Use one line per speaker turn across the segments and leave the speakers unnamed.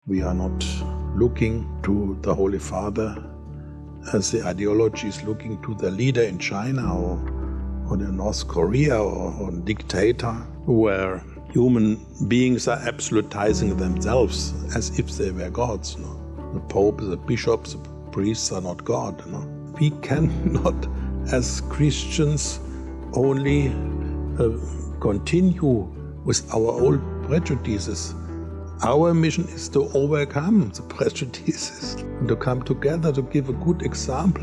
We are not looking to the Holy Father as the ideology is looking to the leader in China or in North Korea or a dictator, where human beings are absolutizing themselves as if they were gods. The Pope, the bishops, the priests are not God. We cannot, as Christians, only continue with our old prejudices. Our mission is to overcome the prejudices and to come together to give a good example.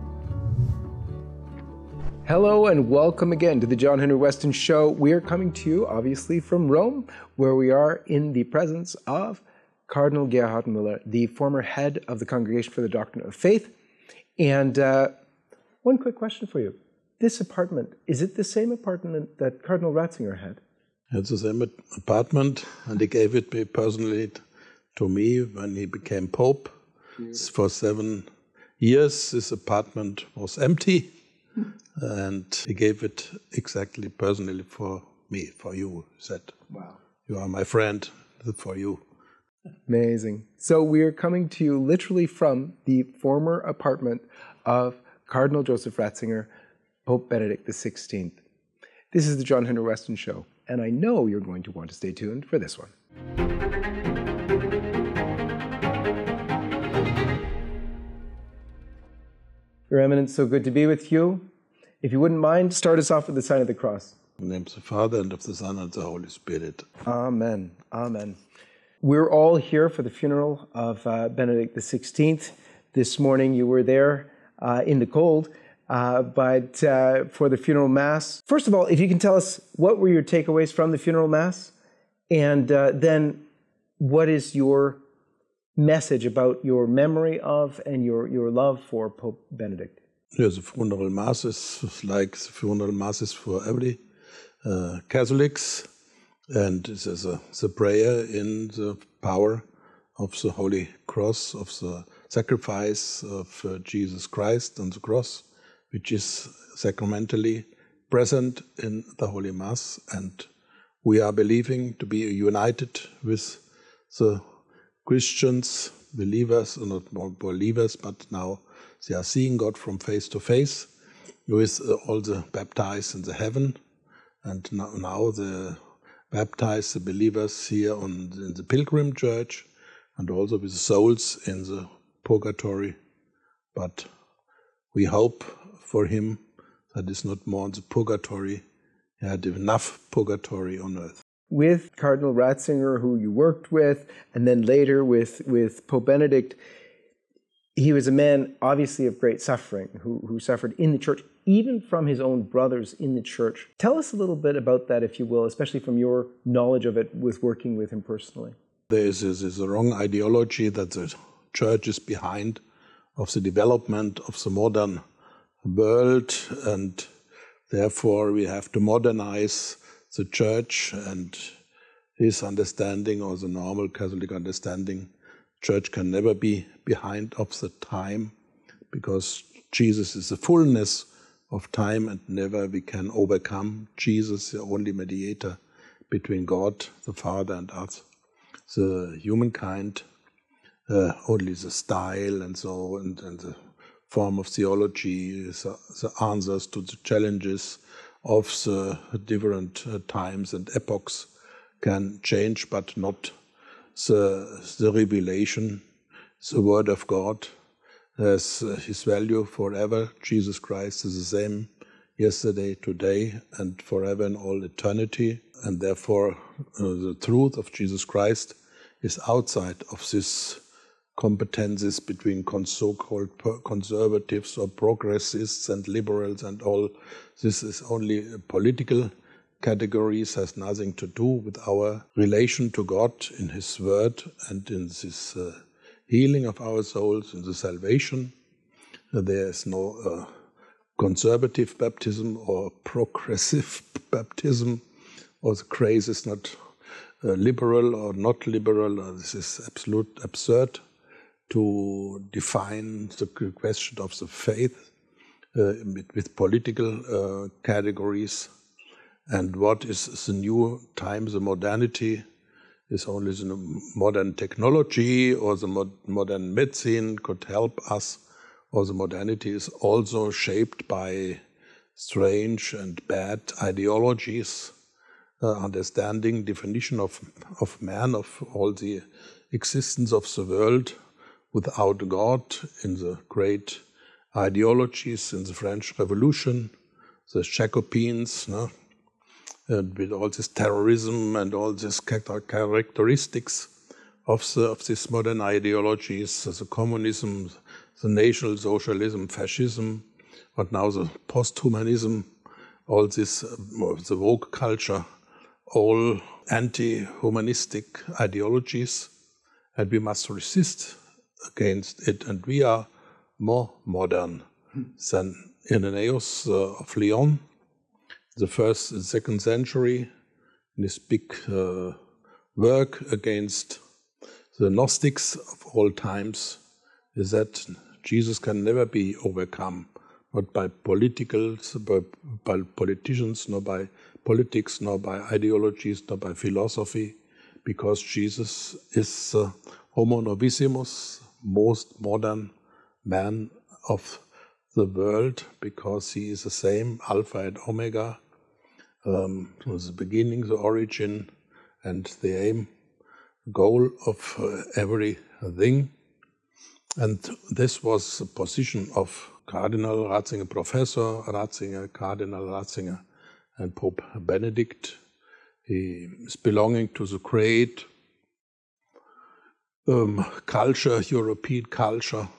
Hello and welcome again to the John Henry Weston Show. We are coming to you, obviously, from Rome, where we are in the presence of Cardinal Gerhard Müller, the former head of the Congregation for the Doctrine of Faith. And one quick question for you. This apartment, is it the same apartment that Cardinal Ratzinger had?
It's the same apartment, and he gave it personally to me when he became Pope. For 7 years, this apartment was empty, and he gave it exactly personally for me, for you. He said, "Wow, you are my friend, for you."
Amazing. So we are coming to you literally from the former apartment of Cardinal Joseph Ratzinger, Pope Benedict XVI. This is the John Henry Weston Show, and I know you're going to want to stay tuned for this one. Your Eminence, so good to be with you. If you wouldn't mind, start us off with the sign of the cross.
In the name of the Father, and of the Son, and of the Holy Spirit.
Amen. Amen. We're all here for the funeral of Benedict XVI. This morning you were there in the cold, but for the funeral Mass. First of all, if you can tell us, what were your takeaways from the funeral Mass? And then what is your message about your memory of and your love for Pope Benedict?
Yeah, the funeral Mass is like the funeral Masses for every Catholics. And this is the prayer in the power of the Holy Cross, of the sacrifice of Jesus Christ on the cross, which is sacramentally present in the Holy Mass. And we are believing to be united with the Christians, believers, or not more believers, but now they are seeing God from face to face with all the baptized in the heaven. And now the baptize the believers here in the pilgrim church, and also with the souls in the purgatory. But we hope for him that is not more in the purgatory. He had enough purgatory on earth.
With Cardinal Ratzinger, who you worked with, and then later with Pope Benedict, he was a man obviously of great suffering, who suffered in the church, even from his own brothers in the church. Tell us a little bit about that, if you will, especially from your knowledge of it with working with him personally.
There is a wrong ideology that the church is behind of the development of the modern world, and therefore we have to modernize the church, and his understanding, or the normal Catholic understanding, church can never be behind of the time, because Jesus is the fullness of time, and never we can overcome Jesus, the only mediator between God, the Father, and us, the humankind. Only the style and so, and the form of theology, the answers to the challenges of the different times and epochs can change, but not the revelation. The Word of God has his value forever. Jesus Christ is the same yesterday, today, and forever in all eternity. And therefore, the truth of Jesus Christ is outside of this competences between so-called conservatives or progressists and liberals and all. This is only political categories, has nothing to do with our relation to God in His Word and in this healing of our souls, in the salvation. There is no conservative baptism or progressive baptism, or the grace is not liberal or not liberal. This is absolute absurd to define the question of the faith with political categories. And what is the new time, the modernity, is only the modern technology or the modern medicine could help us, or the modernity is also shaped by strange and bad ideologies, understanding, definition of man, of all the existence of the world without God, in the great ideologies in the French Revolution, the Jacobins, no? And with all this terrorism and all these characteristics of these modern ideologies, the communism, the National Socialism, fascism, but now the post-humanism, all this, the woke culture, all anti-humanistic ideologies, and we must resist against it. And we are more modern than Irenaeus of Lyon, the 1st and 2nd century, in his big work against the Gnostics of all times, is that Jesus can never be overcome, not by politicians, nor by politics, nor by ideologies, nor by philosophy, because Jesus is Homo novissimus, most modern man of the world, because he is the same Alpha and Omega, the beginning, the origin, and the aim, goal of everything. And this was the position of Cardinal Ratzinger, Professor Ratzinger, Cardinal Ratzinger, and Pope Benedict. He is belonging to the great culture, European culture,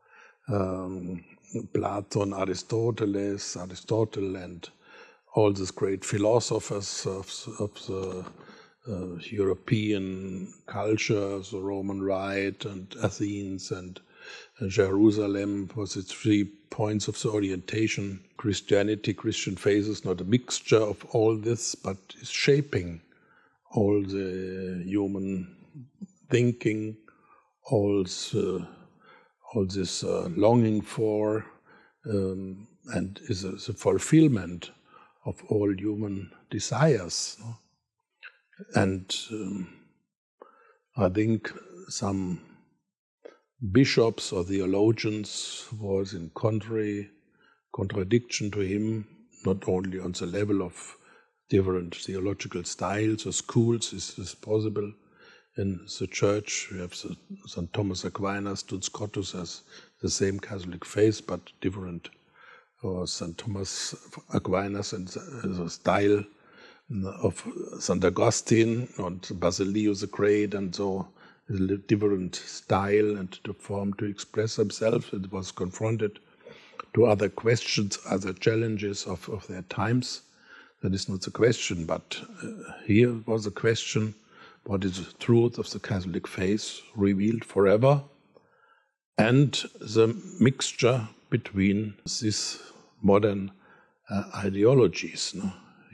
Plato, Aristotle, and all these great philosophers of the European culture, the Roman Rite, and Athens, and Jerusalem was its 3 points of the orientation. Christianity, Christian faith is not a mixture of all this, but is shaping all the human thinking, all this longing for, and is the fulfillment of all human desires. No? And I think some bishops or theologians was in contradiction to him, not only on the level of different theological styles or schools is possible. In the church, we have St. Thomas Aquinas, Duns Scotus as the same Catholic faith, but different. Or St. Thomas Aquinas and the style of St. Augustine and Basilius the Great, and so a different style and the form to express himself. It was confronted to other questions, other challenges of their times. That is not the question, but here was a question: what is the truth of the Catholic faith revealed forever? And the mixture between these modern ideologies. No?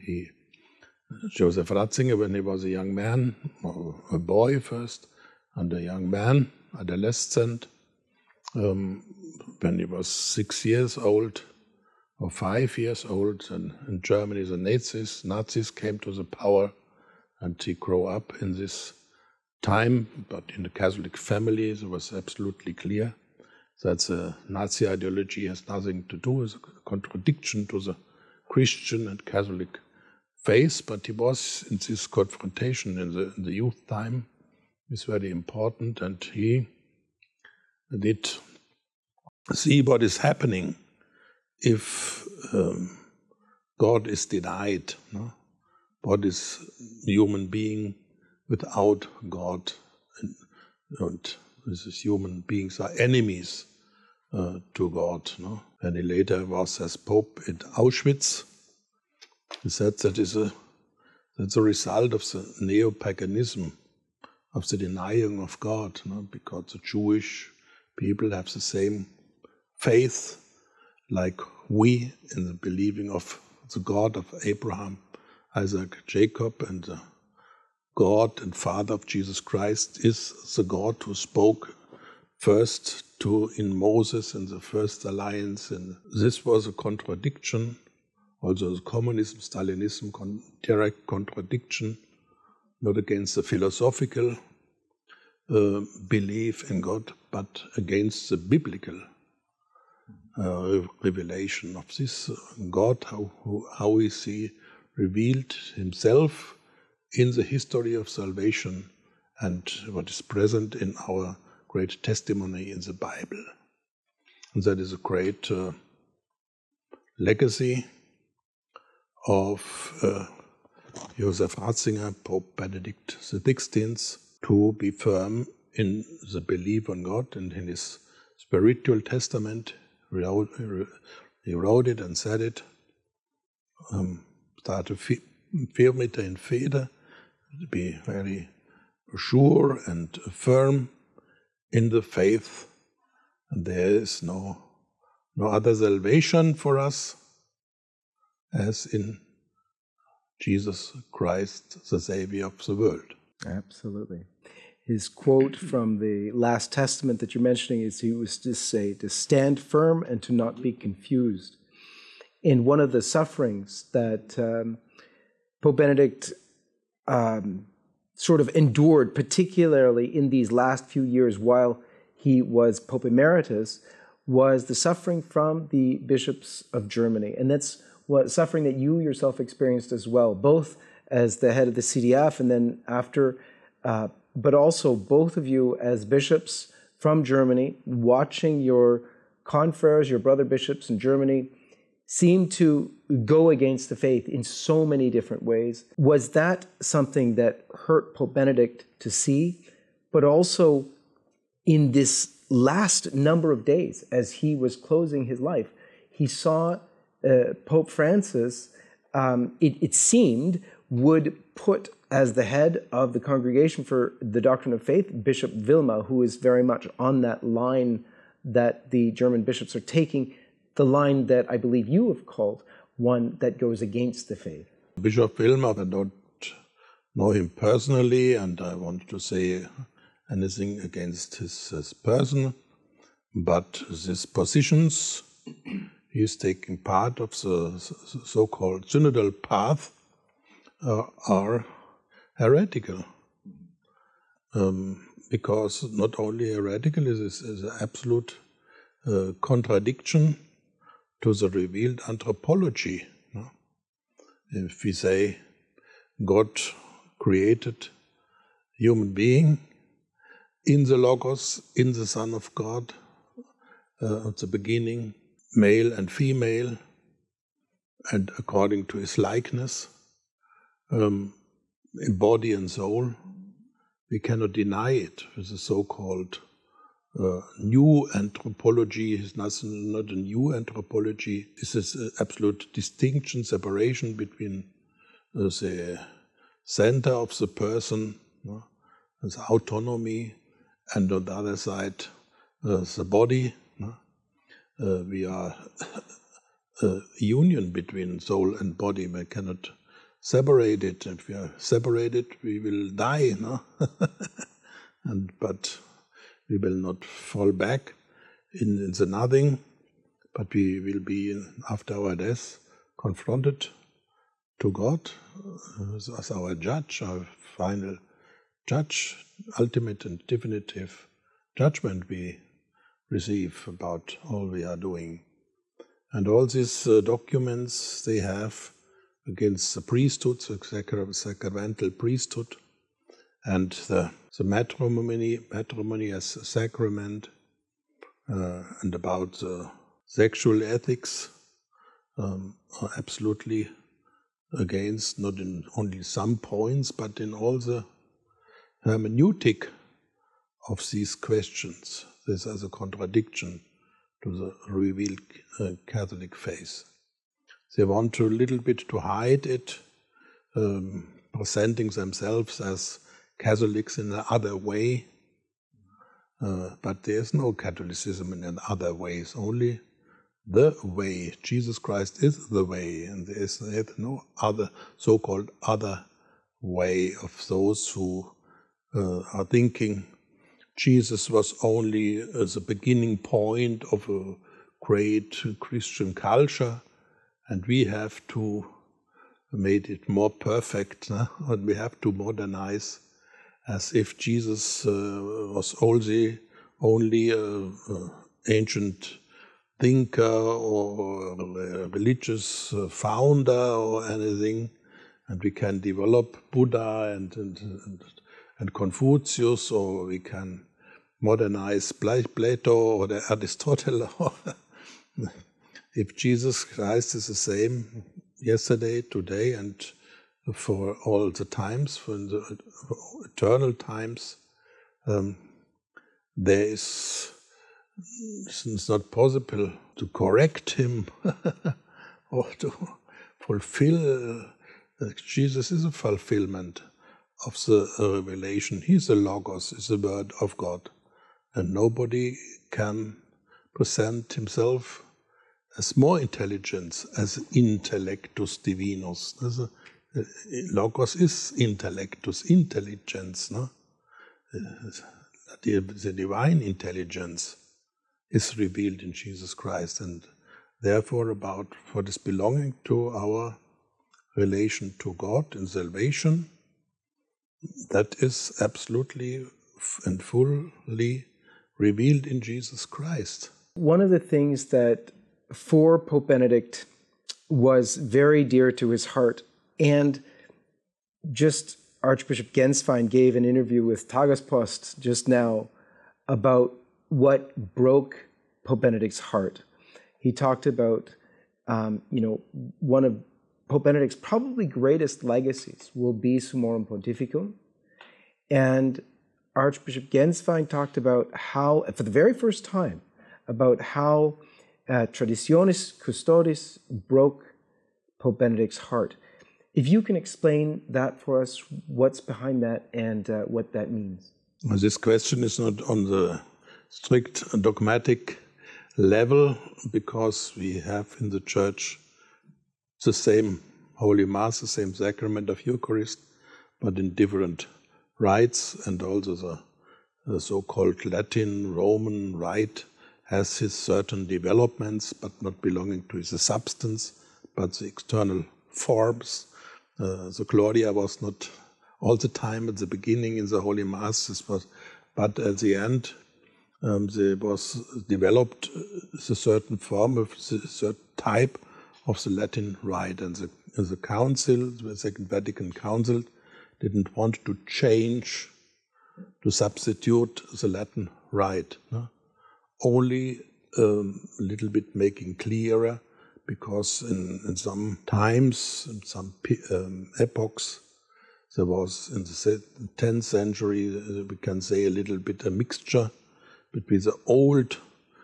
Joseph Ratzinger, when he was a young man, or a boy first, and a young man, adolescent, when he was 6 years old or 5 years old, and in Germany the Nazis came to the power, and he grew up in this time, but in the Catholic family it was absolutely clear that the Nazi ideology has nothing to do with a contradiction to the Christian and Catholic faith, but he was in this confrontation in the youth time. It's very important, and he did see what is happening if God is denied. No? What is human being without God? And these human beings are enemies to God. No? And he later was as Pope in Auschwitz. He said that's a result of the neo-paganism, of the denying of God, no? Because the Jewish people have the same faith like we in the believing of the God of Abraham, Isaac, Jacob, and the God and Father of Jesus Christ is the God who spoke first in Moses in the first alliance. And this was a contradiction, also the communism, Stalinism, direct contradiction not against the philosophical belief in God, but against the biblical revelation of this God, how is He revealed Himself in the history of salvation and what is present in our great testimony in the Bible. And that is a great legacy of Joseph Ratzinger, Pope Benedict XVI, to be firm in the belief on God and in his spiritual testament. He wrote it and said it. Starte firmiter in fede, to be very sure and firm in the faith. And there is no other salvation for us as in Jesus Christ, the Savior of the world.
Absolutely. His quote from the last testament that you're mentioning is he was to say, to stand firm and to not be confused. In one of the sufferings that Pope Benedict sort of endured, particularly in these last few years while he was Pope Emeritus, was the suffering from the bishops of Germany. And that's suffering that you yourself experienced as well, both as the head of the CDF and then after, but also both of you as bishops from Germany, watching your confreres, your brother bishops in Germany, seem to go against the faith in so many different ways. Was that something that hurt Pope Benedict to see? But also in this last number of days, as he was closing his life, he saw Pope Francis, it seemed, would put as the head of the Congregation for the Doctrine of Faith, Bishop Wilma, who is very much on that line that the German bishops are taking, the line that I believe you have called one that goes against the faith.
Bishop Wilma, I don't know him personally, and I want to say anything against his person, but his positions, he is taking part of the so-called synodal path, are heretical. Because not only heretical, it is an absolute contradiction to the revealed anthropology. No? If we say God created human being in the Logos, in the Son of God, at the beginning, male and female, and according to his likeness, in body and soul, we cannot deny it with the so-called new anthropology. It's not a new anthropology. It's this absolute distinction, separation between the center of the person, the autonomy, and on the other side, the body. We are a union between soul and body. We cannot separate it. If we are separated, we will die. But we will not fall back in the nothing, but we will be, after our death, confronted to God as our judge, our final judge, ultimate and definitive judgment we receive about all we are doing. And all these documents they have against the priesthood, the sacramental priesthood, and the matrimony as a sacrament, and about the sexual ethics are absolutely against, not in only some points, but in all the hermeneutic of these questions. This is a contradiction to the revealed Catholic faith. They want to a little bit to hide it, presenting themselves as Catholics in another way, but there is no Catholicism in other ways, only the way. Jesus Christ is the way, and there is no other so-called other way of those who are thinking Jesus was only the beginning point of a great Christian culture, and we have to made it more perfect, and we have to modernize, as if Jesus was only an ancient thinker or a religious founder or anything, and we can develop Buddha and Confucius, or we can modernize Plato or Aristotle. If Jesus Christ is the same yesterday, today, and for all the times, for the eternal times, it's not possible to correct him or to fulfill. Jesus is a fulfillment of the revelation. He's the Logos, is the Word of God. And nobody can present himself as more intelligence, as intellectus divinus. Logos is intellectus, intelligence. No? The divine intelligence is revealed in Jesus Christ, and therefore about what is belonging to our relation to God in salvation, that is absolutely and fully revealed in Jesus Christ.
One of the things that for Pope Benedict was very dear to his heart, and just Archbishop Genswein gave an interview with Tagespost just now about what broke Pope Benedict's heart. He talked about, one of Pope Benedict's probably greatest legacies will be Summorum Pontificum. And Archbishop Genswein talked about how, for the very first time, about how Traditionis Custodes broke Pope Benedict's heart. If you can explain that for us, what's behind that and what that means.
Well, this question is not on the strict dogmatic level, because we have in the Church the same Holy Mass, the same sacrament of Eucharist, but in different rites, and also the so-called Latin Roman rite has his certain developments, but not belonging to the substance, but the external forms. The Gloria was not all the time at the beginning in the Holy Mass, but at the end there was developed a certain form of a certain type of the Latin rite, and the Council, the Second Vatican Council, didn't want to change, to substitute the Latin rite. No? Only a little bit making clearer, because in some times, in some epochs, there was in the 10th century, we can say a little bit a mixture between the old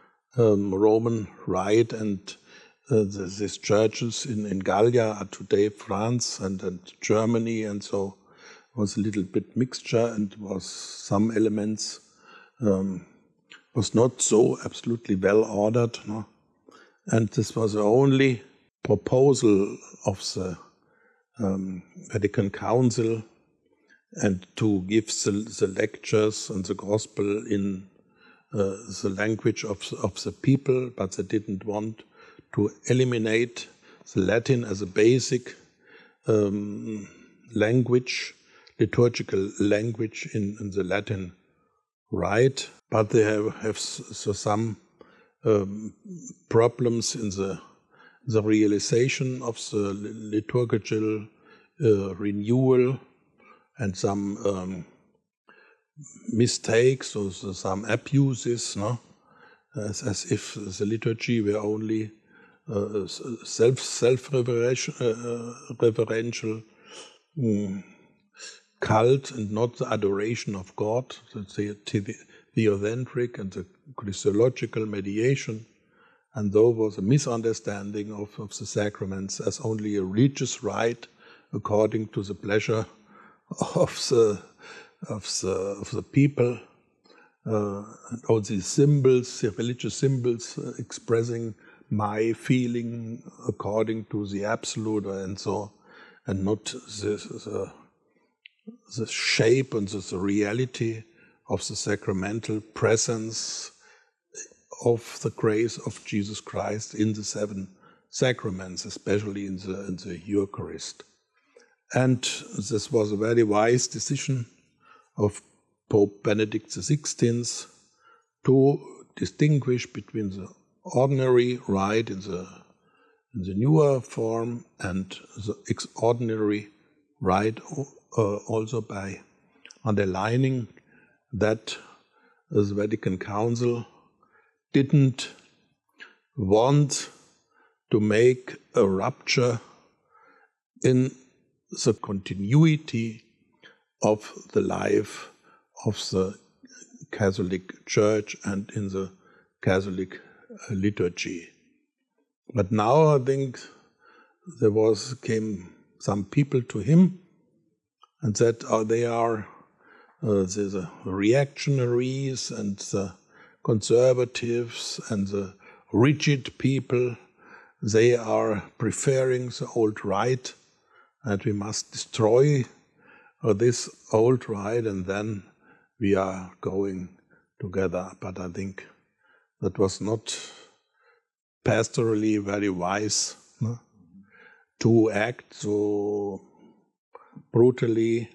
Roman rite and these churches in Gallia, today France and Germany, and so was a little bit mixture, and was some elements was not so absolutely well ordered, no? And this was the only proposal of the Vatican Council, and to give the lectures and the gospel in the language of the people, but they didn't want to eliminate the Latin as a basic language, liturgical language in the Latin rite. But they have some problems in the realization of the liturgical renewal, and some mistakes or some abuses, no? As if the liturgy were only self-reverential cult and not the adoration of God, the theocentric and the Christological mediation. And there was a misunderstanding of the sacraments as only a religious rite according to the pleasure of the people, and all these symbols, the religious symbols expressing my feeling according to the absolute, and so, and not the shape and the reality of the sacramental presence of the grace of Jesus Christ in the seven sacraments, especially in the Eucharist. And this was a very wise decision of Pope Benedict XVI to distinguish between the ordinary rite in the newer form and the extraordinary rite, also by underlining that the Vatican Council didn't want to make a rupture in the continuity of the life of the Catholic Church and in the Catholic liturgy. But now I think came some people to him and said, they are the reactionaries and the conservatives and the rigid people. They are preferring the old rite, and we must destroy this old rite, and then we are going together. But I think that was not pastorally very wise, no? To act so brutally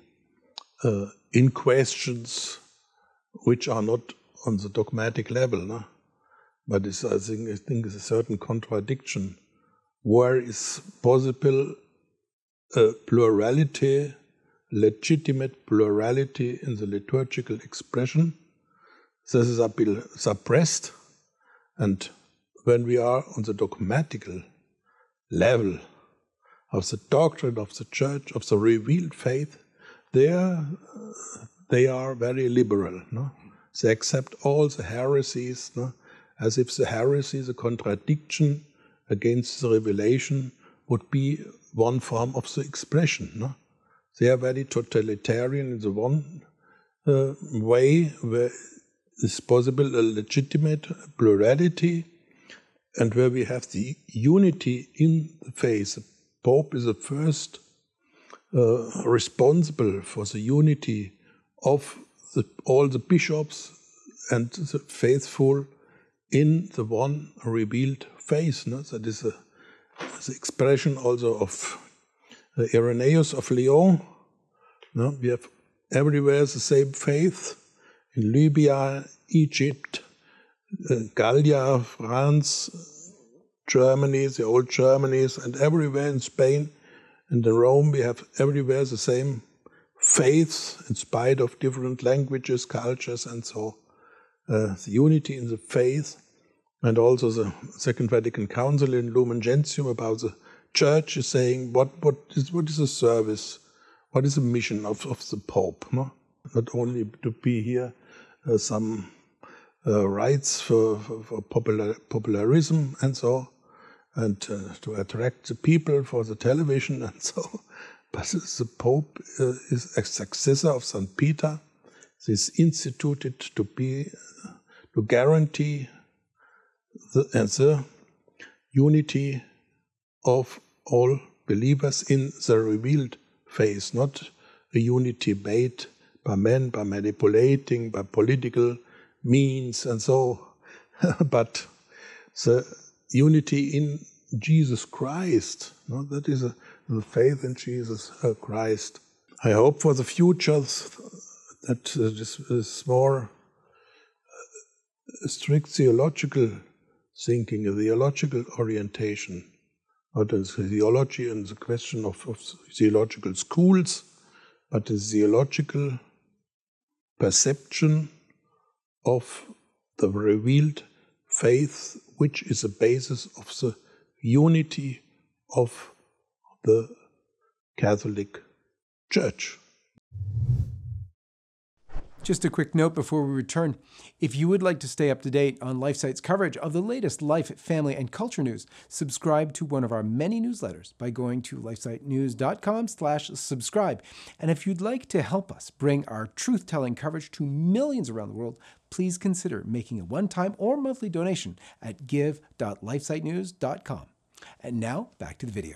in questions which are not on the dogmatic level, no? But I think is a certain contradiction. Where is possible plurality, legitimate plurality in the liturgical expression, this is suppressed, and when we are on the dogmatical level of the doctrine of the Church, of the revealed faith, they are very liberal. No? They accept all the heresies, no? As if the heresy, the contradiction against the revelation, would be one form of the expression. No? They are very totalitarian in the one way where is possible a legitimate plurality, and where we have the unity in the faith. The Pope is the first responsible for the unity of all the bishops and the faithful in the one revealed faith. No? That is the expression also of Irenaeus of Lyon. No? We have everywhere the same faith. In Libya, Egypt, Gallia, France, Germany, the old Germanies, and everywhere in Spain and in Rome, we have everywhere the same faith in spite of different languages, cultures, and so the unity in the faith. And also the Second Vatican Council in Lumen Gentium about the Church is saying what is the service, what is the mission of the Pope? No? Not only to be here some rights for popularism and so, and to attract the people for the television and so. But the Pope is a successor of St. Peter. This is instituted to guarantee the unity of all believers in the revealed faith, not a unity made by men, by manipulating, by political means and so, but the unity in Jesus Christ. No? That is the faith in Jesus Christ. I hope for the future that this is more strict theological thinking, a theological orientation, not as theology and the question of theological schools, but a theological perception of the revealed faith, which is the basis of the unity of the Catholic Church.
Just a quick note before we return. If you would like to stay up to date on LifeSite's coverage of the latest life, family, and culture news, subscribe to one of our many newsletters by going to lifesitenews.com/subscribe. And if you'd like to help us bring our truth-telling coverage to millions around the world, please consider making a one-time or monthly donation at give.lifesitenews.com. And now, back to the video.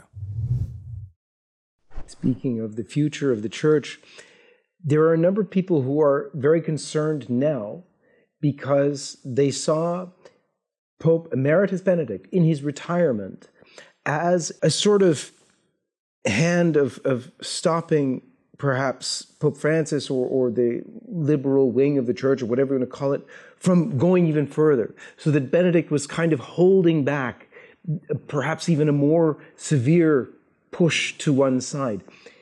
Speaking of the future of the Church, there are a number of people who are very concerned now because they saw Pope Emeritus Benedict in his retirement as a sort of hand of stopping perhaps Pope Francis or the liberal wing of the church, or whatever you want to call it, from going even further. So that Benedict was kind of holding back perhaps even a more severe push to one side.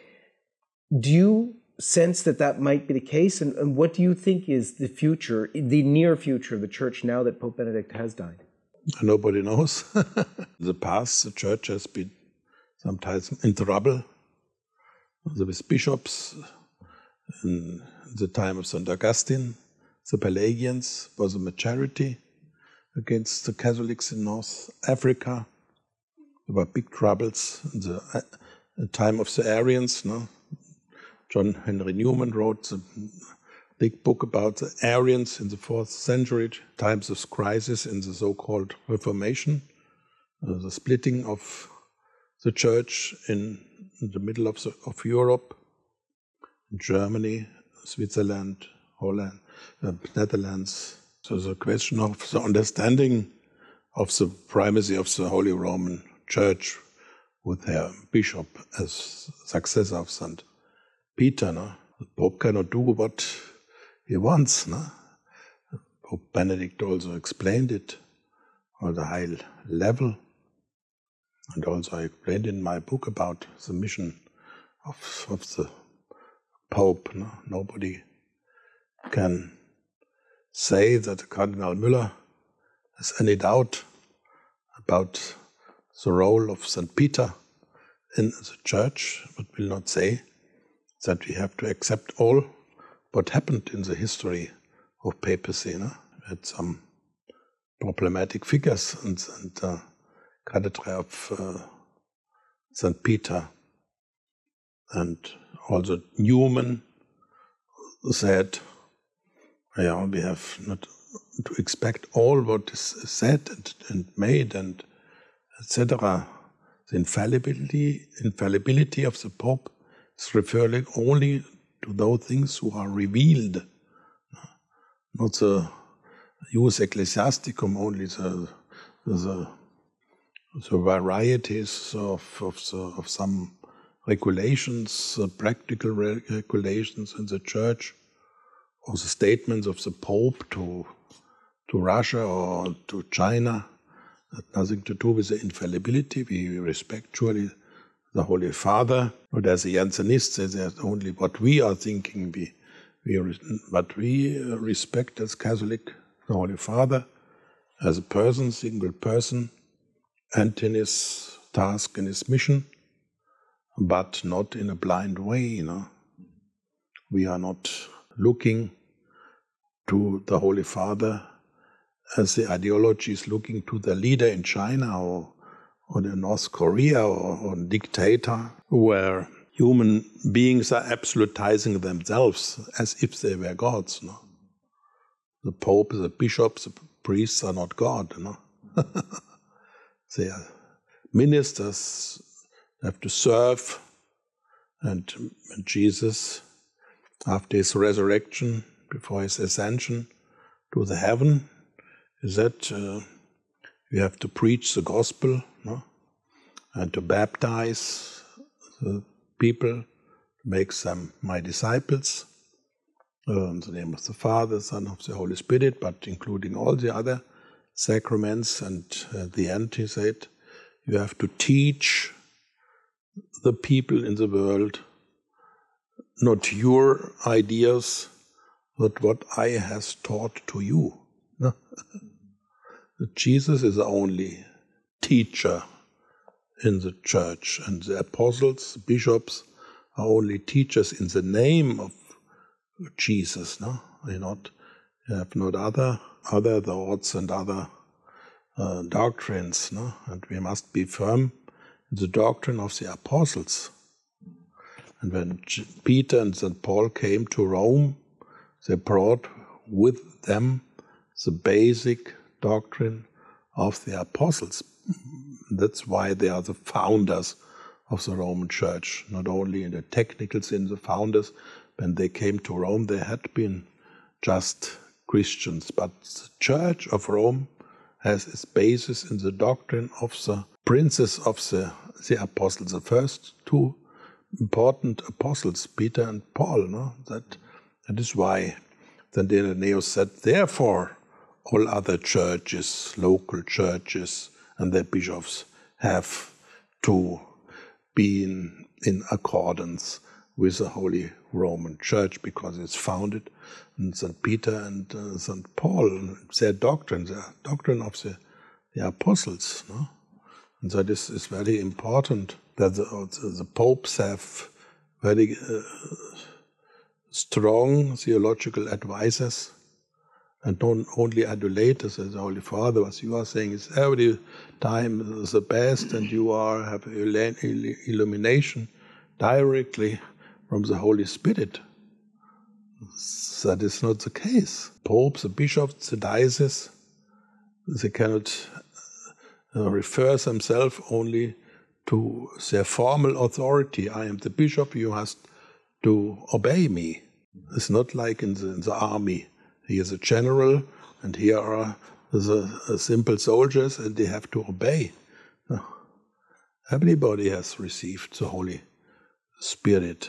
Do you sense that that might be the case? And what do you think is the future, the near future of the church now that Pope Benedict has died?
Nobody knows. In the past, the church has been sometimes in trouble with bishops. In the time of St. Augustine, the Pelagians was a majority against the Catholics in North Africa. There were big troubles in the time of the Arians. No? John Henry Newman wrote a big book about the Arians in the 4th century, times of crisis in the so-called Reformation, the splitting of the church in the middle of Europe, Germany, Switzerland, Holland, Netherlands. So the question of the understanding of the primacy of the Holy Roman Church with their bishop as successor of St. Peter. No? The Pope cannot do what he wants. No? Pope Benedict also explained it on a high level. And also I explained in my book about the mission of the Pope. No? Nobody can say that Cardinal Müller has any doubt about the role of St. Peter in the church, but will not say that we have to accept all what happened in the history of papacy. No? We had some problematic figures and Cathedral of St. Peter. And also Newman said, yeah, we have not to expect all what is said and made and etc. The infallibility of the Pope is referring only to those things who are revealed, not the Ius Ecclesiasticum, only the varieties of some regulations, practical regulations in the Church, or the statements of the Pope to Russia or to China. That nothing to do with the infallibility. We respect surely the Holy Father. But as a Jansenist says, there's only what we are thinking. But we respect as Catholic the Holy Father as a person, single person, and in his task and his mission, but not in a blind way. You know? We are not looking to the Holy Father as the ideology is looking to the leader in China or in North Korea or a dictator, where human beings are absolutizing themselves as if they were gods. No? The Pope, the bishops, the priests are not God. No? They are ministers, have to serve. And Jesus, after his resurrection, before his ascension to the heaven, is that you have to preach the gospel, no? And to baptize the people, make them my disciples, in the name of the Father, Son, of the Holy Spirit, but including all the other sacraments. And at the end, he said, you have to teach the people in the world not your ideas, but what I has taught to you. Jesus is the only teacher in the church, and the apostles, bishops, are only teachers in the name of Jesus. No, you have not other thoughts and other doctrines. No, and we must be firm in the doctrine of the apostles. And when Peter and St. Paul came to Rome, they brought with them the basic doctrine of the apostles. That's why they are the founders of the Roman Church. Not only in the technical sense, the founders. When they came to Rome, they had been just Christians. But the Church of Rome has its basis in the doctrine of the princes of the apostles, the first two important apostles, Peter and Paul. No? That is why then Irenaeus said, therefore, all other churches, local churches, and their bishops have to be in accordance with the Holy Roman Church, because it's founded in St. Peter and St. Paul, their doctrine of the apostles. No? And so this is very important that the popes have very strong theological advisors, and don't only adulators as the Holy Father. As you are saying, is every time the best, and you have illumination directly from the Holy Spirit. That is not the case. Popes, the bishops, the dioceses, they cannot refer themselves only to their formal authority. I am the bishop, you must to obey me. It's not like in the army. He is a general, and here are the simple soldiers, and they have to obey. No. Everybody has received the Holy Spirit.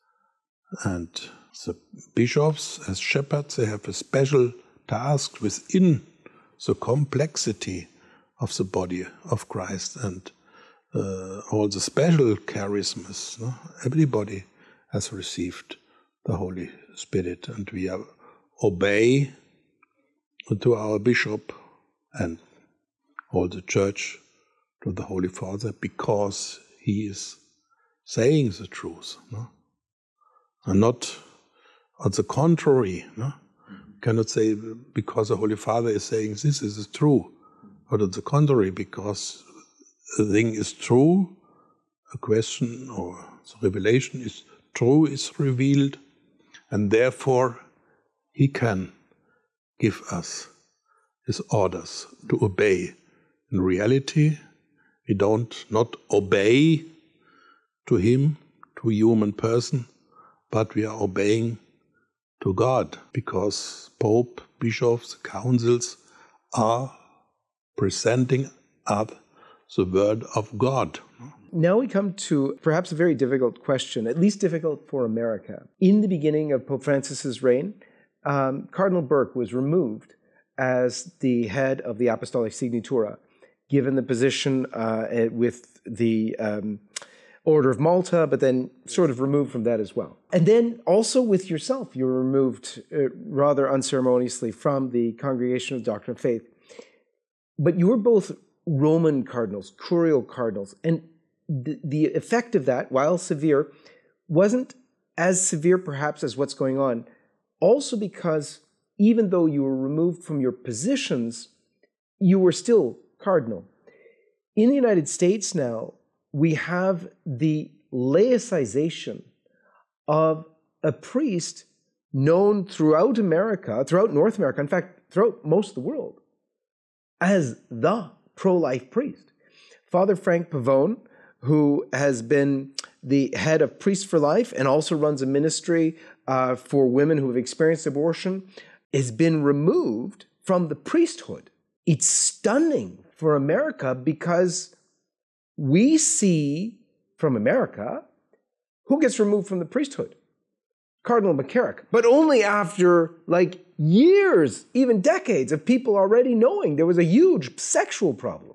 And the bishops, as shepherds, they have a special task within the complexity of the body of Christ and all the special charismas. No? Everybody has received the Holy Spirit, and we obey to our bishop and all the church, to the Holy Father, because he is saying the truth, no? And not on the contrary. No? You cannot say because the Holy Father is saying this is true, but on the contrary, because a thing is true, a question or the revelation is true, is revealed, and therefore he can give us his orders to obey. In reality, we don't not obey to him, to a human person, but we are obeying to God, because Pope, bishops, councils are presenting up the word of God.
Now we come to perhaps a very difficult question, at least difficult for America. In the beginning of Pope Francis's reign, Cardinal Burke was removed as the head of the Apostolic Signatura, given the position with the Order of Malta, but then sort of removed from that as well. And then also with yourself, you were removed rather unceremoniously from the Congregation of Doctrine and Faith. But you were both Roman cardinals, curial cardinals, and the effect of that, while severe, wasn't as severe perhaps as what's going on, also because even though you were removed from your positions, you were still cardinal. In the United States now, we have the laicization of a priest known throughout America, throughout North America, in fact, throughout most of the world, as the pro-life priest. Father Frank Pavone, who has been the head of Priests for Life and also runs a ministry for women who have experienced abortion, has been removed from the priesthood. It's stunning for America because we see from America who gets removed from the priesthood. Cardinal McCarrick, but only after like years, even decades of people already knowing there was a huge sexual problem.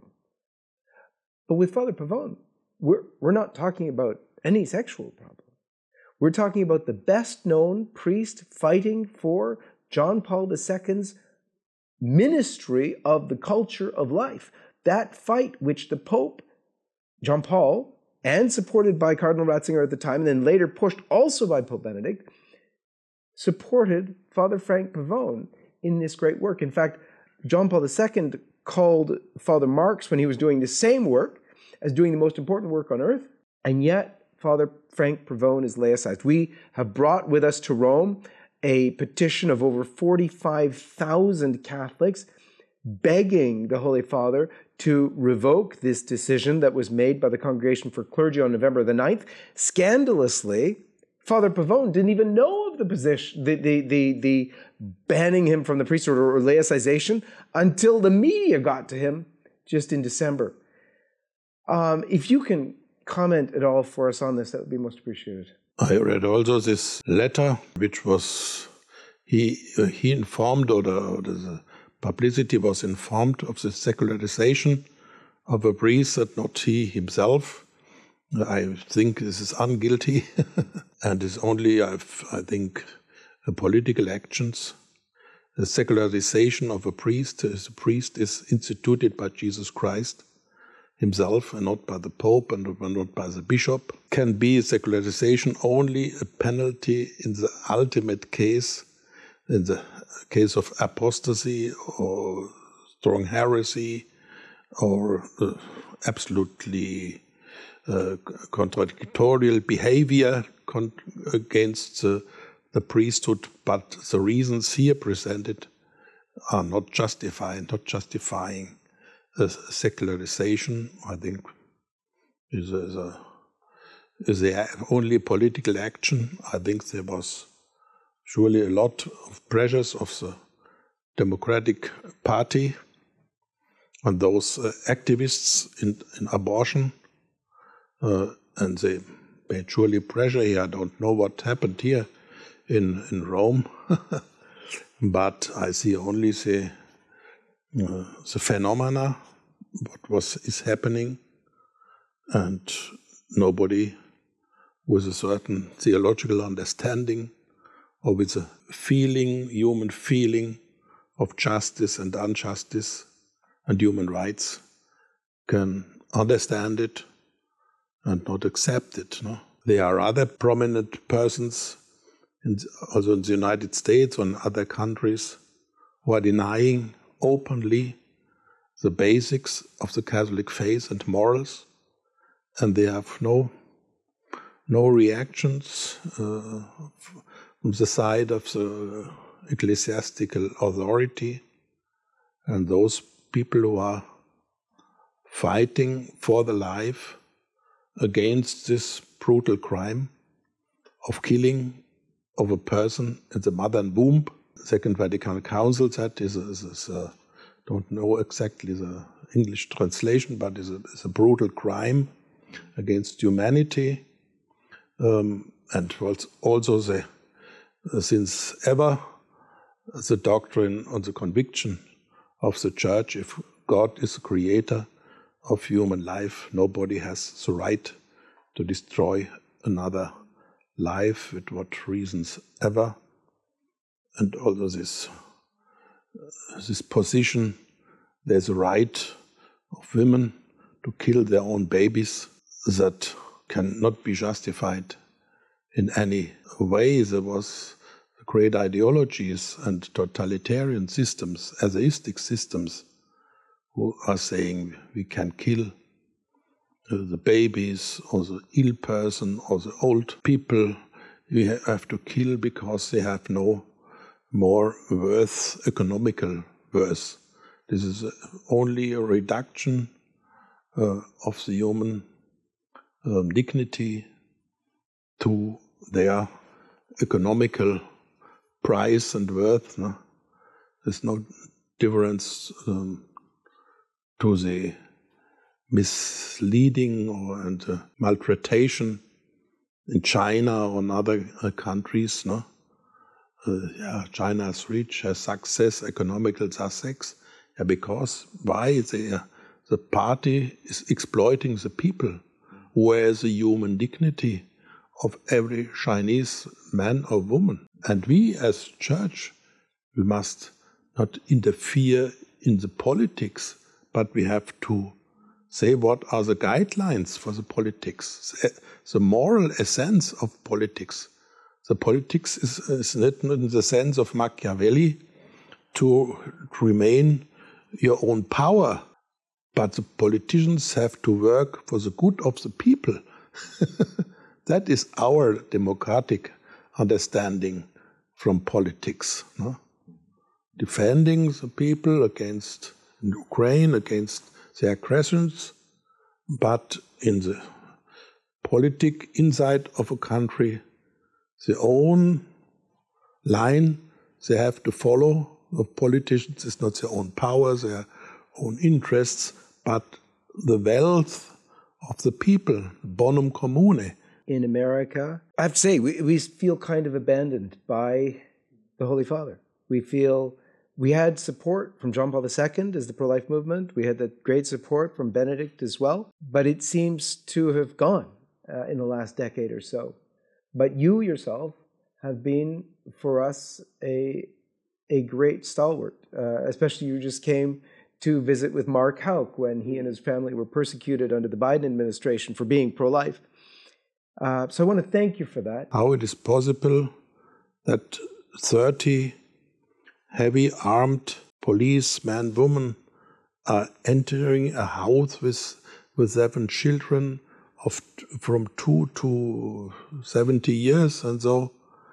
But with Father Pavone, we're not talking about any sexual problem. We're talking about the best known priest fighting for John Paul II's ministry of the culture of life. That fight which the Pope, John Paul, and supported by Cardinal Ratzinger at the time, and then later pushed also by Pope Benedict, supported Father Frank Pavone in this great work. In fact, John Paul II called Father Marx, when he was doing the same work, as doing the most important work on earth, and yet Father Frank Pavone is laicized. We have brought with us to Rome a petition of over 45,000 Catholics begging the Holy Father to revoke this decision that was made by the Congregation for Clergy on November the 9th. Scandalously, Father Pavone didn't even know of the position, the banning him from the priesthood or laicization until the media got to him just in December. If you can comment at all for us on this, that would be most appreciated.
I read also this letter, which was he informed, or the publicity was informed of the secularization of a priest, that not he himself. I think this is unguilty, and is only, I think, political actions. The secularization of a priest is instituted by Jesus Christ himself, and not by the Pope and not by the bishop. Can be secularization only a penalty in the ultimate case, in the case of apostasy or strong heresy or absolutely contradictory behavior against the priesthood, but the reasons here presented are not justifying secularization. I think is the only political action. I think there was surely a lot of pressures of the Democratic Party on those activists in abortion, and they made surely pressure here. I don't know what happened here in Rome, but I see only the phenomena, what is happening, and nobody with a certain theological understanding or with a feeling, human feeling of justice and injustice and human rights can understand it and not accept it. No? There are other prominent persons, also in the United States or in other countries, who are denying openly the basics of the Catholic faith and morals, and they have no reactions from the side of the ecclesiastical authority, and those people who are fighting for the life against this brutal crime of killing of a person in the mother womb. Second Vatican Council said is don't know exactly the English translation, but is a brutal crime against humanity, and was also since ever the doctrine on the conviction of the Church: if God is the creator of human life, nobody has the right to destroy another life with what reasons ever. And also this position, there's a right of women to kill their own babies, that cannot be justified in any way. There was great ideologies and totalitarian systems, atheistic systems, who are saying we can kill the babies or the ill person or the old people. We have to kill because they have no more worth, economical worth. This is only a reduction of the human dignity to their economical price and worth. No? There's no difference to the misleading and maltretation in China or in other countries. No? China has reached success, economical success, because why? The party is exploiting the people, whereas the human dignity of every Chinese man or woman. And we as Church, we must not interfere in the politics, but we have to say what are the guidelines for the politics, the moral essence of politics. The politics is not in the sense of Machiavelli to remain your own power, but the politicians have to work for the good of the people. That is our democratic understanding from politics. No? Defending the people against Ukraine, against the aggressions, but in the politic inside of a country, the own line they have to follow of politicians. It's not their own power, their own interests, but the wealth of the people, bonum commune.
In America, I have to say, we feel kind of abandoned by the Holy Father. We feel we had support from John Paul II as the pro-life movement. We had that great support from Benedict as well, but it seems to have gone in the last decade or so. But you yourself have been, for us, a great stalwart. Especially you just came to visit with Mark Houck when he and his family were persecuted under the Biden administration for being pro-life. So I want to thank you for that.
How it is possible that 30 heavy armed policemen, women are entering a house with 7 children from 2 to 70 years and so,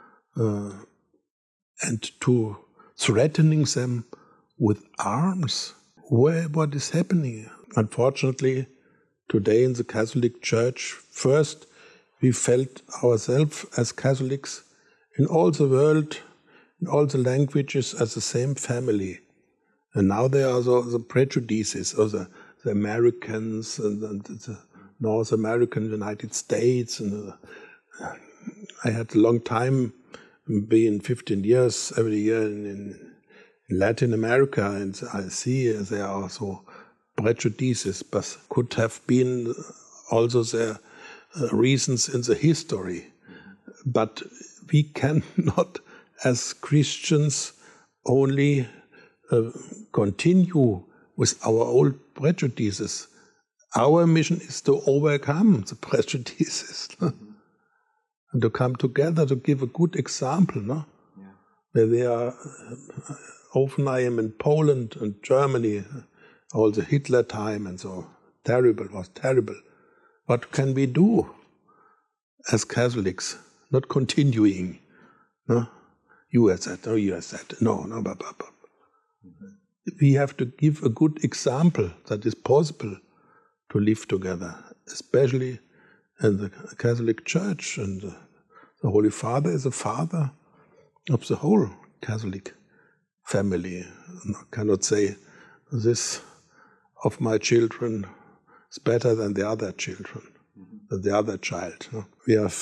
and to threatening them with arms. What is happening? Unfortunately, today in the Catholic Church, first we felt ourselves as Catholics in all the world, in all the languages, as the same family. And now there are the prejudices of the Americans and the North American United States. And I had a long time, being 15 years every year in Latin America, and I see there are also prejudices, but could have been also there reasons in the history. But we cannot, as Christians, only continue with our old prejudices. Our mission is to overcome the prejudices, no? And to come together to give a good example. No? Yeah. Where they are, often I am in Poland and Germany, all the Hitler time and so, was terrible. What can we do as Catholics? Not continuing. No? You have that, no, you have that. No, blah, blah, blah. We have to give a good example that is possible to live together, especially in the Catholic Church. And the Holy Father is the father of the whole Catholic family. And I cannot say this of my children is better than the other children, than the other child. No? We are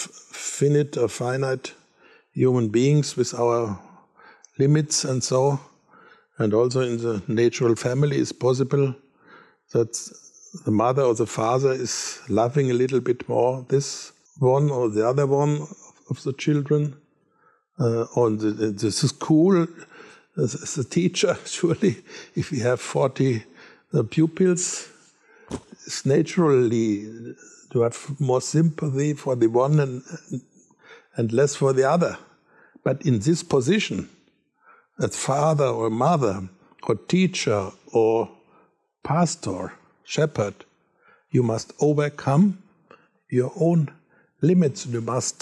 finite human beings with our limits and so. And also in the natural family it's possible that the mother or the father is loving a little bit more this one or the other one of the children. On the school, as a teacher, surely, if we have 40 pupils, it's naturally to have more sympathy for the one and less for the other. But in this position, as father or mother or teacher or pastor, shepherd, you must overcome your own limits. You must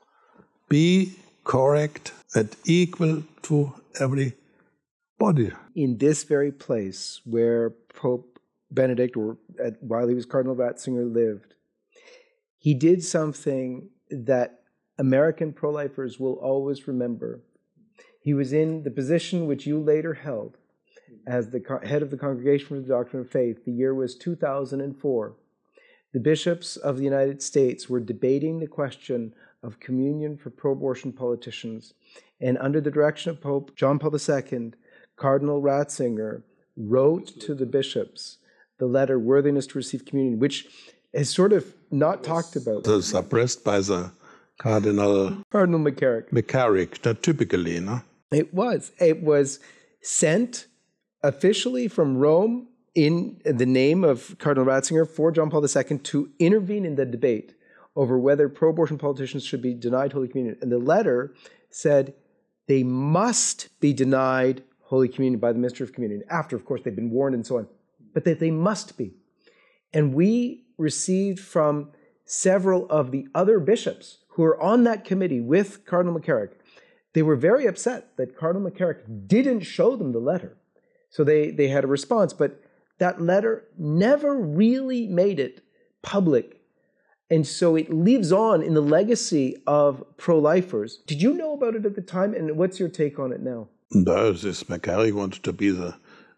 be correct and equal to everybody.
In this very place where Pope Benedict, while he was Cardinal Ratzinger, lived, he did something that American pro-lifers will always remember. He was in the position which you later held as the head of the Congregation for the Doctrine of Faith. The year was 2004. The bishops of the United States were debating the question of communion for pro-abortion politicians. And under the direction of Pope John Paul II, Cardinal Ratzinger wrote to the bishops the letter, Worthiness to Receive Communion, which is sort of not talked about.
Suppressed by the Cardinal McCarrick, not typically, no?
It was sent officially from Rome in the name of Cardinal Ratzinger for John Paul II to intervene in the debate over whether pro-abortion politicians should be denied Holy Communion. And the letter said they must be denied Holy Communion by the Minister of Communion, after, of course, they've been warned and so on, but that they must be. And we received from several of the other bishops who were on that committee with Cardinal McCarrick, they were very upset that Cardinal McCarrick didn't show them the letter. So they had a response, but that letter never really made it public And so it lives on in the legacy of pro-lifers. Did you know about it at the time? And what's your take on it now?
No, this McCarrick wanted to be a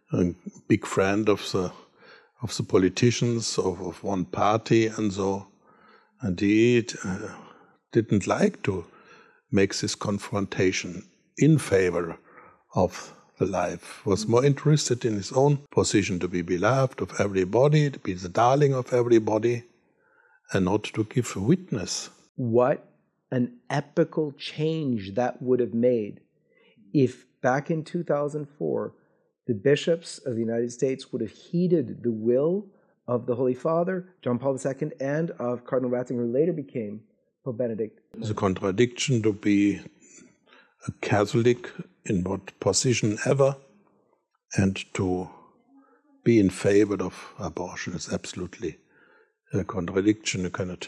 big friend of the politicians of one party and so. And he didn't like to make this confrontation in favor of the life, was more interested in his own position to be beloved of everybody, to be the darling of everybody, and not to give a witness.
What an epical change that would have made if back in 2004, the bishops of the United States would have heeded the will of the Holy Father, John Paul II, and of Cardinal Ratzinger, who later became Pope Benedict.
The contradiction to be a Catholic in what position ever and to be in favor of abortion is absolutely a contradiction. You cannot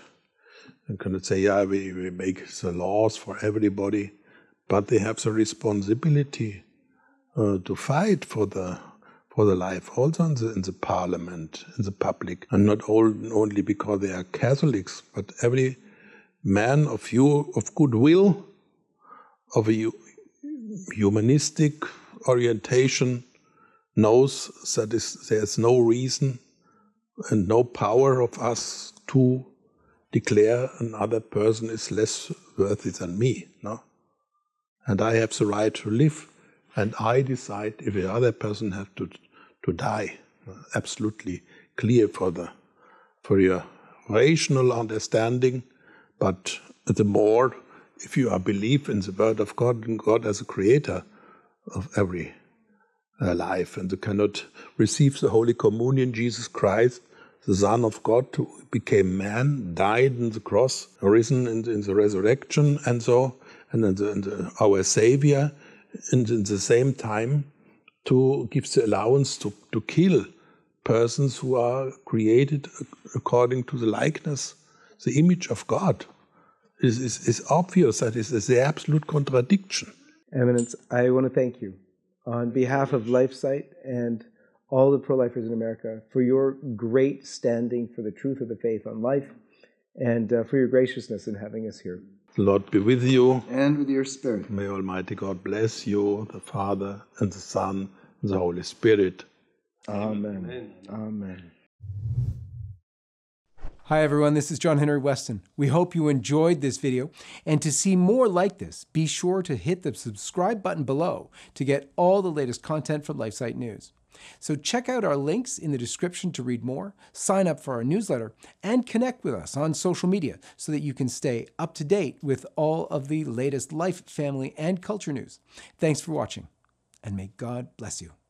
say, yeah, we make the laws for everybody, but they have the responsibility to fight for the life, also in the parliament, in the public, and not only because they are Catholics, but every man of goodwill, of a humanistic orientation, knows that there's no reason and no power of us to declare another person is less worthy than me, no? And I have the right to live, and I decide if the other person has to die. Absolutely clear for your rational understanding, but the more, if you believe in the word of God and God as a creator of every life, and you cannot receive the Holy Communion, Jesus Christ, the Son of God, who became man, died on the cross, risen in the resurrection, and so, and our Savior, and in the same time to give the allowance to kill persons who are created according to the likeness, the image of God. Is obvious that it is the absolute contradiction.
Eminence, I want to thank you on behalf of LifeSite and all the pro-lifers in America for your great standing for the truth of the faith on life and for your graciousness in having us here.
The Lord be with you.
And with your spirit.
May Almighty God bless you, the Father and the Son and the Holy Spirit.
Amen. Amen. Amen.
Hi everyone, this is John Henry Weston. We hope you enjoyed this video, and to see more like this, be sure to hit the subscribe button below to get all the latest content from LifeSite News. So check out our links in the description to read more, sign up for our newsletter, and connect with us on social media so that you can stay up to date with all of the latest life, family, and culture news. Thanks for watching, and may God bless you.